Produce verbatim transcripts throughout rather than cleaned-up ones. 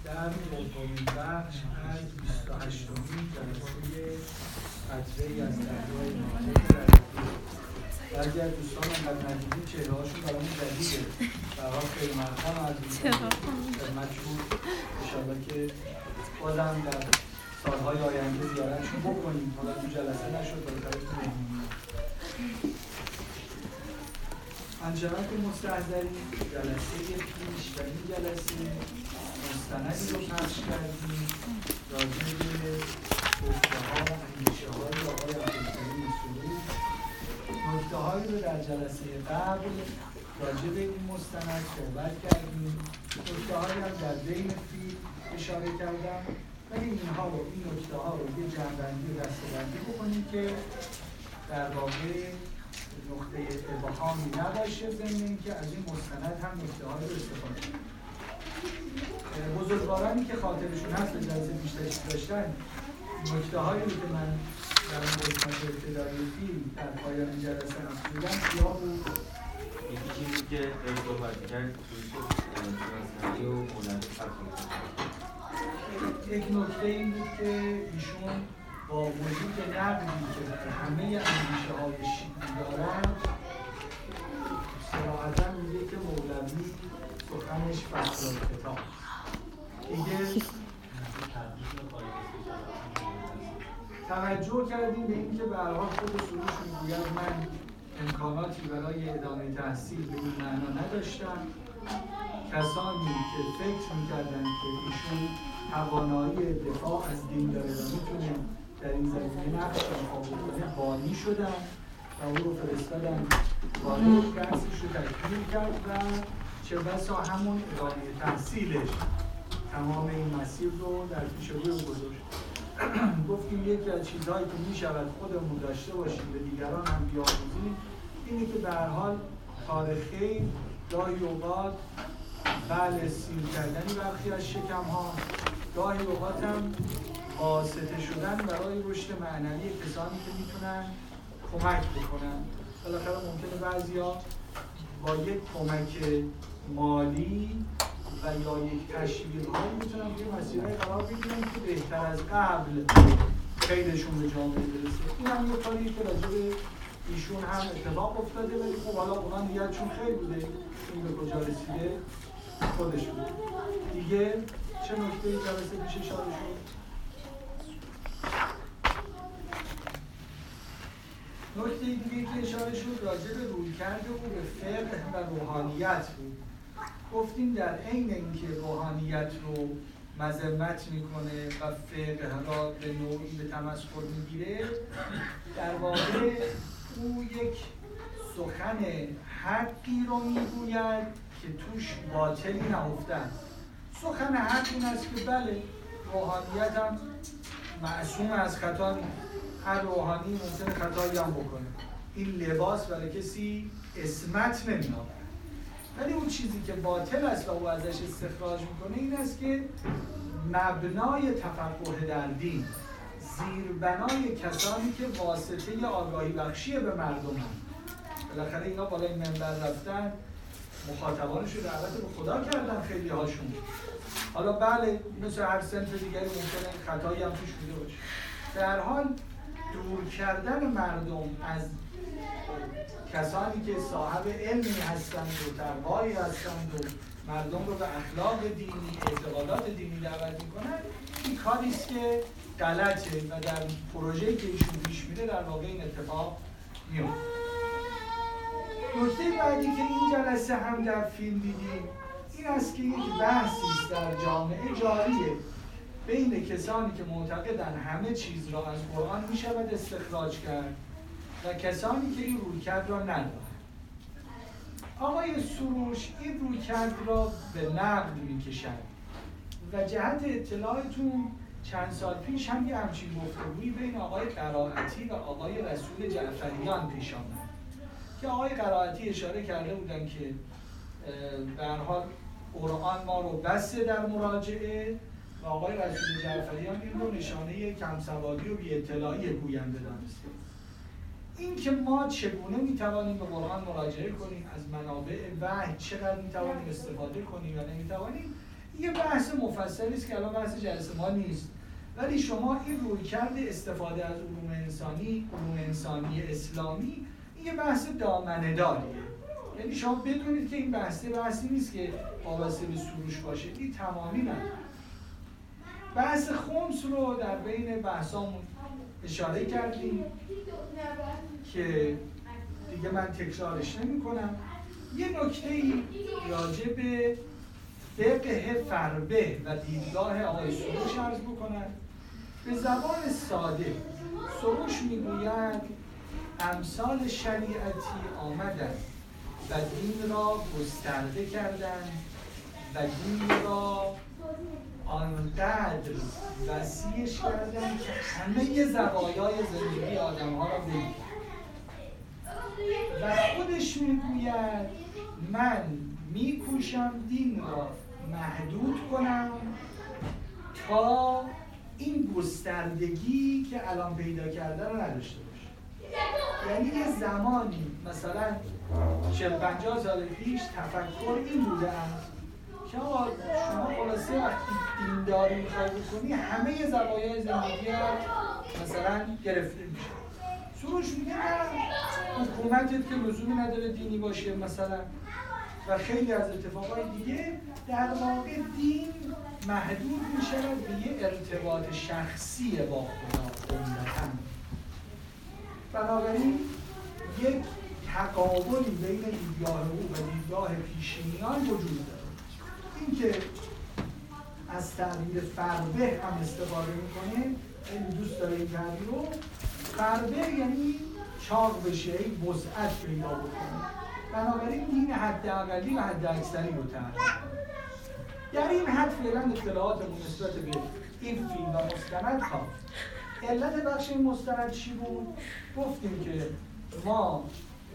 در دومین بخش از بیست و هشتمین جلسه قطره‌ای از درگاه ناطق بعضی از دوستان انقدر ندیدیم چهره‌هاشون برامون جدیده برها خیلی مرحبا از خدمتشون انشاءالله که بازم در سالهای آینده زیارتشون بکنیم. حالا تو جلسه نشد بالاخره تو مهمونی. آنچنان که مستحضرین جلسه پیش و این جلسه مستندی رو پخش کردیم راجع به گفته‌ها و اندیشه‌های آقای عبدالکریم سروش. نکته‌هایی رو در جلسه قبل راجع به این مستند صحبت کردیم. نکته‌هایی هم در بین فیلم اشاره کردم، ولی اینها رو این نکته‌ها رو یه جمع‌بندی و دسته‌بندی بکنیم که در واقع نقطه ابهامی نباشه، ضمن اینکه از این مستند هم نکته‌هایی رو استفاده کنیم. بزرگوارانی که خاطرشون هست به جلسه بیشتری داشتن، نکته‌هایی رو که من در اون قسمت ابتدایی فیلم در پایان جلسه افزودم یا بود یکی چیزی که در صحبت کرد شناسنامه و مولد افزود. یک نکته این بود که ایشون با وجود نقدی که در همه اندیشه‌های شیعی دارند صراحتاً میگه که مولوی سخنش فصل کتاب دیگه توجه کردیم به اینکه به هر حال خود سروش میگوید من امکاناتی برای ادامه تحصیل به این معنا نداشتم. کسانی که فکر میکردن که ایشون توانایی دفاع از دین داره و میتونه در این زمینه نقش ایفا بکنه بانی شدن و او رو فرستادن وارد درسش رو تکمیل کرد و چه بسا همون ادامه تحصیلش تمام این مسیر رو در پیش روی گذاشت. گفتیم یکی از چیزهایی که میشود خودمون داشته باشیم به دیگران هم بیاموزیم اینه که به هر حال کار خیر گاهی اوقات بله سیر کردنی برخی از شکم ها، گاهی اوقات هم واسطه شدن برای رشد معنوی کسانی که میتونن کمک بکنن. بالاخره ممکنه بعضیا با یک کمک مالی و یا یک تشویق هایی میتونن توی مسیرهای قرار بگیرن که بهتر از قبل خیرشون به جامعه برسه. این هم یه کاری که راجع به ایشون هم اتفاق افتاده، ولی خب حالا اونا نیتشون خیر بوده، این به کجا رسیده خودش بوده. دیگه چه نکته جلسه پیش اشاره شد؟ نکته دیگه که اشاره شد راجع به رویکرد او به فقه و روحانیت بود. گفتیم در عین اینکه روحانیت رو مذمت میکنه و فقه را به نوعی به تمسخر میگیره، در واقع او یک سخن حقی رو میگوید که توش باطلی نهفته است. سخن حق این است که بله روحانیت هم معصوم از خطا نیست، هر روحانی ممکنه خطایی هم بکنه، این لباس برای کسی اسمت نمی‌آورد، ولی اون چیزی که باطل است و او ازش استخراج میکنه این است که مبنای تفقه در دین، زیربنای کسانی که واسطه آگاهی بخشی به مردم هم، بالاخره اینا بالای منبر رفتن مخاطبانش رو دعوت به خدا کردن خیلی هاشون. حالا بله مثل هر صنف دیگری ممکنه خطایی هم توش بوده باشه. در حال دور کردن مردم از کسانی که صاحب علمی هستند و تقوایی هستند و مردم رو به اخلاق دینی، اعتقادات دینی دعوت میکنن، این کاری است که غلطه و در پروژه‌ای که ایشون پیش میره در واقع این اتفاق میفته. نکته بعدی که این جلسه هم در فیلم دیدیم این است که یک بحثی است در جامعه جاریه بین کسانی که معتقدن همه چیز را از قرآن میشود استخراج کرد و کسانی که این رویکرد را ندارند. آقای سروش این رویکرد را به نقد میکشد و جهت اطلاعتون چند سال پیش هم یه همچین گفتگویی بین آقای قرائتی و آقای رسول جعفریان پیش آمد که آقای قرائتی اشاره کرده بودن که به هر حال قرآن ما رو بسته در مراجعه و آقای رسول جعفریان این رو نشانه کمسوادی و بی اطلاعی گوینده دانسته. این که ما چگونه میتوانیم به قرآن مراجعه کنیم، از منابع وحی چقدر میتوانیم استفاده کنیم یا نمیتوانیم، یه بحث مفصلی است که الان بحث جلسه ما نیست، ولی شما این رویکرد استفاده از علوم انسانی، علوم انسانی اسلامی، این یه بحث دامنه داریه. یعنی شما بدونید که این بحث بحثی نیست که وابسته به سروش باشه، این تمامی نداره. بحث خمس رو در بین بحثامون اشاره کردیم که دیگه من تکرارش نمی کنم. یه نکته‌ای راجع به فقه فربه و دیدگاه آقای سروش عرض بکنم. به زبان ساده سروش میگوید امثال شریعتی آمدن و دین را گسترده کردن و دین را آنقدر وسیعش کردن که همه زوایای زندگی آدم ها را بگیرن و خودش میگوید من میکوشم دین را محدود کنم تا این گستردگی که الان پیدا کرده رو نداشته باشه. یعنی یه زمانی مثلا چهل پنجاه سال پیش تفکر این بوده است که آقا شما خلاصه وقتی دینداری میخوای بکنی همه زوایای زندگی ها مثلا گرفته میشه. سروش میگه حکومتت که لزومی نداره دینی باشه مثلا و خیلی از اتفاقای دیگه، در واقع دین محدود میشه به یه ارتباط شخصی با خدا عمدتاً. بنابراین یک تقابلی بین دیدگاه او و دیدگاه پیشینیان وجود داره. این که از تعبیر فربه هم استفاده میکنه، خیلی دوست داره این تعبیر رو. فربه یعنی چاق بشه، این وسعت پیدا بکنه. بنابراین دین حد اقلی و حد اکثری رو تعریف. در این حد فعلا اطلاعاتمون نسبت به این فیلم و مستند کافی. علت بخش این مستند چی بود؟ گفتیم که ما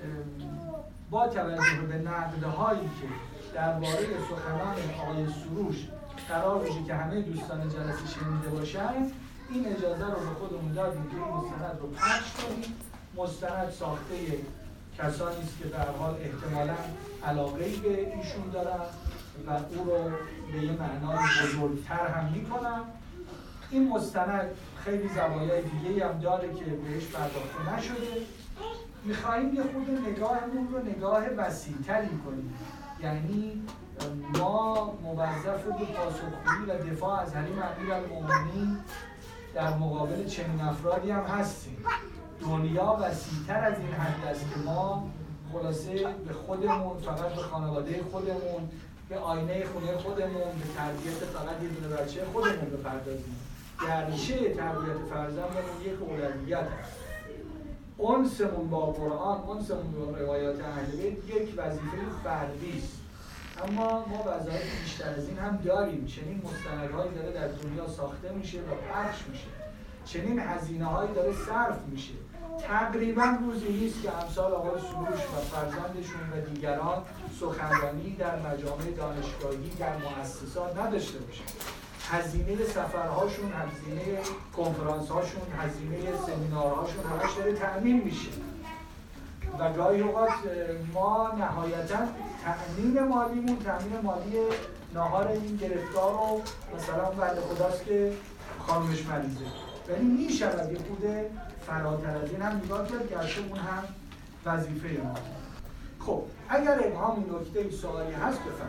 با توجه به نقدهایی که درباره سخنان آقای سروش قرار بشه که همه دوستان جلسه شنیده باشن، این اجازه رو به خودمون دادیم که این مستند رو پخش کنیم. مستند ساخته کسانی است که به هر حال احتمالاً علاقه‌ای به ایشون دارن و او رو به یه معنای بزرگتر هم میکنن. این مستند خیلی زوایای دیگه‌ای هم داره که بهش پرداخته نشده. میخواییم یه خود نگاهمون رو نگاه وسیع‌تری کنیم، یعنی ما موظف به پاسخگویی و دفاع از حریم امیرالمومنین در مقابل چنین افرادی هم هستیم. دنیا وسیع‌تر از این حد است که ما خلاصه به خودمون، فقط به خانواده خودمون، به آینه خونه خودمون، به تربیت فقط یه دونه بچه خودمون بپردازیم. گرچه تربیت فرزندمون یک اولویت است. انسمون با قرآن، انسمون با روایات اهل بیت یک وظیفه فردی است. اما ما وظایف بیشتر از این هم داریم. چنین مستندهایی داره در دنیا ساخته میشه و پخش میشه. چنین هزینه‌هایی داره صرف میشه. تقریبا روزی نیست که امثال آقای سروش و فرزندشون و دیگران سخنرانی در مجامع دانشگاهی، در مؤسسات نداشته باشن. هزینه سفرهاشون، هزینه کنفرانس‌هاشون، هزینه سمینارهاشون همش داره تأمین میشه. و گاهی اوقات ما نهایتاً تأمین مالیمون، تأمین مالی ناهار این گرفتار رو مثلا بنده خداست که خانمش مریضه، ولی میشود یه خود فراتر از این هم نگاه کرد، گرچه اون هم وظیفه ما. خب اگر ابهام این نکته سوالی هست بفرمایید.